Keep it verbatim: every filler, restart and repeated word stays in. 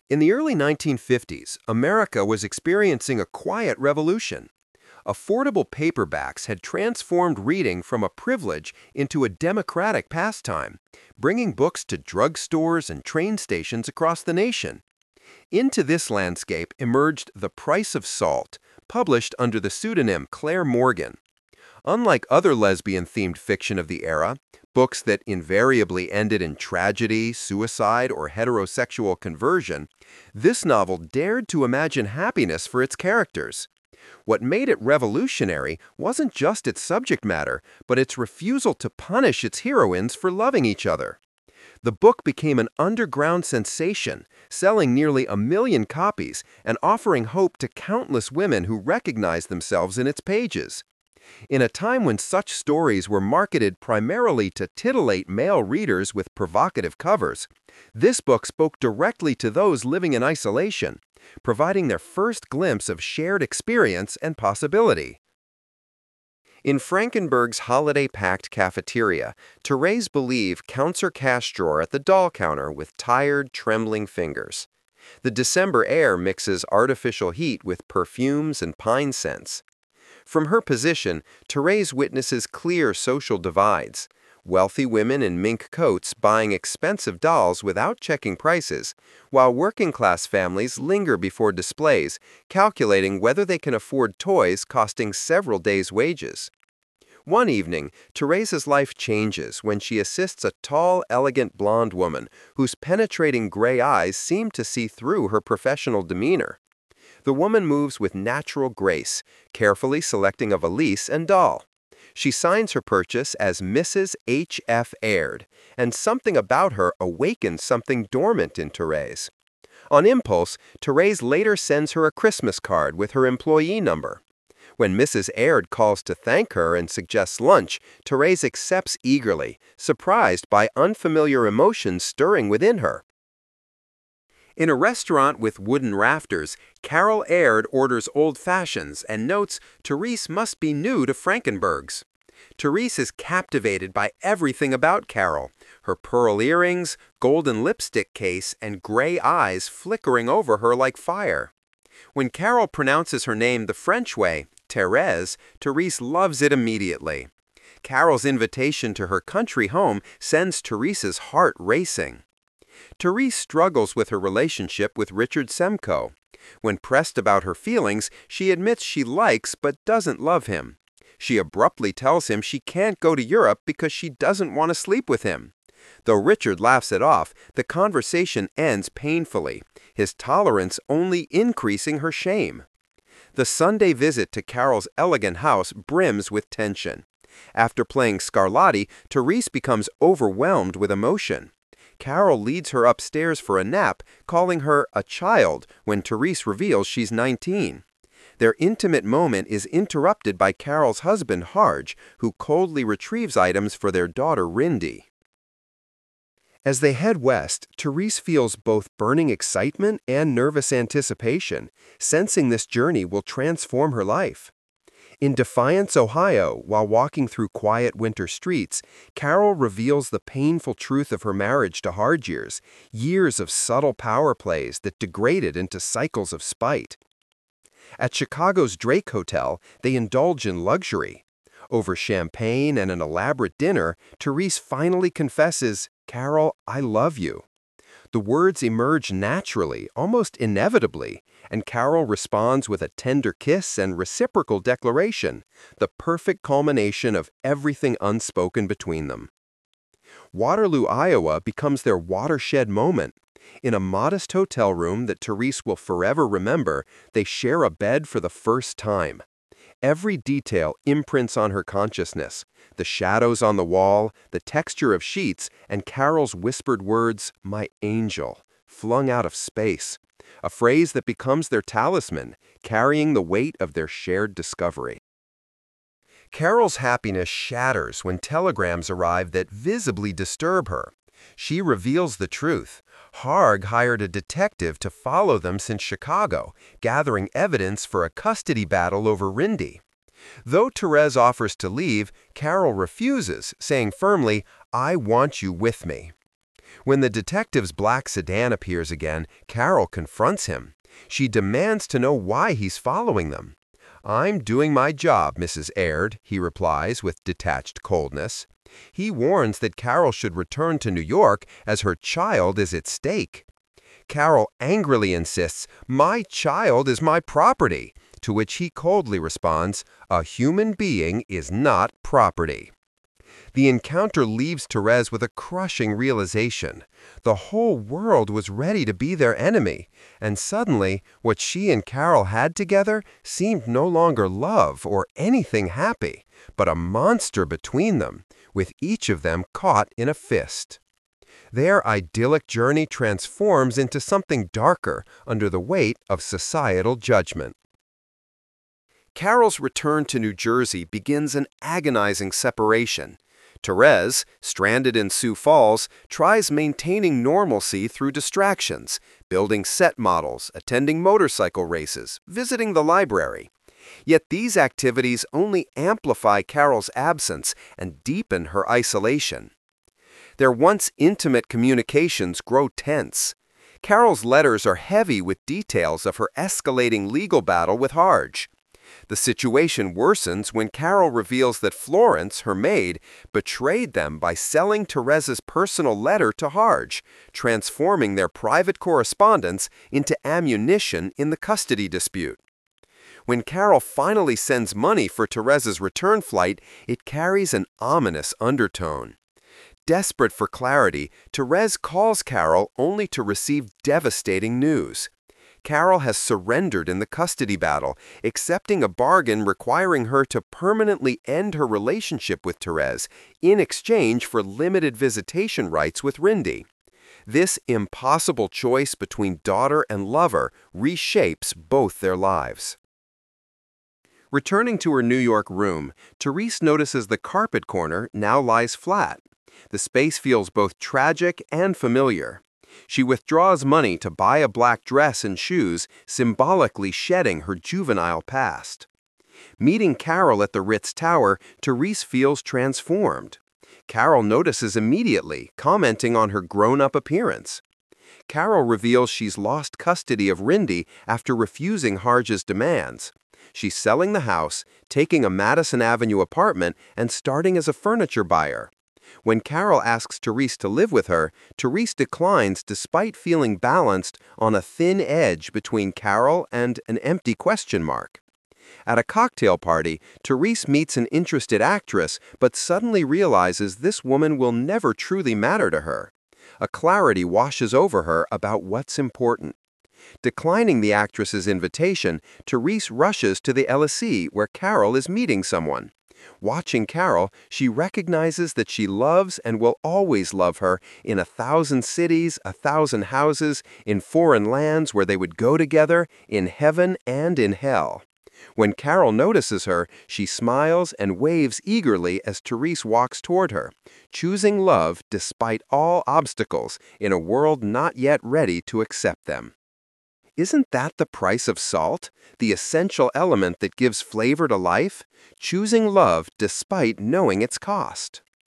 In the early nineteen fifties, America was experiencing a quiet revolution. Affordable paperbacks had transformed reading from a privilege into a democratic pastime, bringing books to drugstores and train stations across the nation. Into this landscape emerged The Price of Salt, published under the pseudonym Claire Morgan. Unlike other lesbian-themed fiction of the era, books that invariably ended in tragedy, suicide, or heterosexual conversion, this novel dared to imagine happiness for its characters. What made it revolutionary wasn't just its subject matter, but its refusal to punish its heroines for loving each other. The book became an underground sensation, selling nearly a million copies and offering hope to countless women who recognized themselves in its pages. In a time when such stories were marketed primarily to titillate male readers with provocative covers, this book spoke directly to those living in isolation, providing their first glimpse of shared experience and possibility. In Frankenberg's holiday-packed cafeteria, Therese Believe counts her cash drawer at the doll counter with tired, trembling fingers. The December air mixes artificial heat with perfumes and pine scents. From her position, Therese witnesses clear social divides. Wealthy women in mink coats buying expensive dolls without checking prices, while working-class families linger before displays, calculating whether they can afford toys costing several days' wages. One evening, Therese's life changes when she assists a tall, elegant blonde woman whose penetrating gray eyes seem to see through her professional demeanor. The woman moves with natural grace, carefully selecting a valise and doll. She signs her purchase as Missus H F Aird, and something about her awakens something dormant in Therese. On impulse, Therese later sends her a Christmas card with her employee number. When Missus Aird calls to thank her and suggests lunch, Therese accepts eagerly, surprised by unfamiliar emotions stirring within her. In a restaurant with wooden rafters, Carol Aird orders Old Fashions and notes Therese must be new to Frankenberg's. Therese is captivated by everything about Carol, her pearl earrings, golden lipstick case, and gray eyes flickering over her like fire. When Carol pronounces her name the French way, Thérèse, Therese loves it immediately. Carol's invitation to her country home sends Therese's heart racing. Therese struggles with her relationship with Richard Semko. When pressed about her feelings, she admits she likes but doesn't love him. She abruptly tells him she can't go to Europe because she doesn't want to sleep with him. Though Richard laughs it off, the conversation ends painfully, his tolerance only increasing her shame. The Sunday visit to Carol's elegant house brims with tension. After playing Scarlatti, Therese becomes overwhelmed with emotion. Carol leads her upstairs for a nap, calling her a child when Therese reveals she's nineteen. Their intimate moment is interrupted by Carol's husband, Harge, who coldly retrieves items for their daughter, Rindy. As they head west, Therese feels both burning excitement and nervous anticipation, sensing this journey will transform her life. In Defiance, Ohio, while walking through quiet winter streets, Carol reveals the painful truth of her marriage to Harge, years of subtle power plays that degraded into cycles of spite. At Chicago's Drake Hotel, they indulge in luxury. Over champagne and an elaborate dinner, Therese finally confesses, "Carol, I love you." The words emerge naturally, almost inevitably, and Carol responds with a tender kiss and reciprocal declaration, the perfect culmination of everything unspoken between them. Waterloo, Iowa becomes their watershed moment. In a modest hotel room that Therese will forever remember, they share a bed for the first time. Every detail imprints on her consciousness, the shadows on the wall, the texture of sheets, and Carol's whispered words, "my angel," flung out of space, a phrase that becomes their talisman, carrying the weight of their shared discovery. Carol's happiness shatters when telegrams arrive that visibly disturb her. She reveals the truth. Harge hired a detective to follow them since Chicago, gathering evidence for a custody battle over Rindy. Though Therese offers to leave, Carol refuses, saying firmly, "I want you with me." When the detective's black sedan appears again, Carol confronts him. She demands to know why he's following them. "I'm doing my job, Missus Aird," he replies with detached coldness. He warns that Carol should return to New York as her child is at stake. Carol angrily insists, "My child is my property," to which he coldly responds, "A human being is not property." The encounter leaves Therese with a crushing realization. The whole world was ready to be their enemy, and suddenly what she and Carol had together seemed no longer love or anything happy, but a monster between them, with each of them caught in a fist. Their idyllic journey transforms into something darker under the weight of societal judgment. Carol's return to New Jersey begins an agonizing separation. Therese, stranded in Sioux Falls, tries maintaining normalcy through distractions, building set models, attending motorcycle races, visiting the library. Yet these activities only amplify Carol's absence and deepen her isolation. Their once intimate communications grow tense. Carol's letters are heavy with details of her escalating legal battle with Harge. The situation worsens when Carol reveals that Florence, her maid, betrayed them by selling Therese's personal letter to Harge, transforming their private correspondence into ammunition in the custody dispute. When Carol finally sends money for Therese's return flight, it carries an ominous undertone. Desperate for clarity, Therese calls Carol only to receive devastating news. Carol has surrendered in the custody battle, accepting a bargain requiring her to permanently end her relationship with Therese in exchange for limited visitation rights with Rindy. This impossible choice between daughter and lover reshapes both their lives. Returning to her New York room, Therese notices the carpet corner now lies flat. The space feels both tragic and familiar. She withdraws money to buy a black dress and shoes, symbolically shedding her juvenile past. Meeting Carol at the Ritz Tower, Therese feels transformed. Carol notices immediately, commenting on her grown-up appearance. Carol reveals she's lost custody of Rindy after refusing Harge's demands. She's selling the house, taking a Madison Avenue apartment, and starting as a furniture buyer. When Carol asks Therese to live with her, Therese declines despite feeling balanced on a thin edge between Carol and an empty question mark. At a cocktail party, Therese meets an interested actress but suddenly realizes this woman will never truly matter to her. A clarity washes over her about what's important. Declining the actress's invitation, Therese rushes to the L S E where Carol is meeting someone. Watching Carol, she recognizes that she loves and will always love her in a thousand cities, a thousand houses, in foreign lands where they would go together, in heaven and in hell. When Carol notices her, she smiles and waves eagerly as Therese walks toward her, choosing love despite all obstacles in a world not yet ready to accept them. Isn't that the price of salt, the essential element that gives flavor to life? Choosing love despite knowing its cost.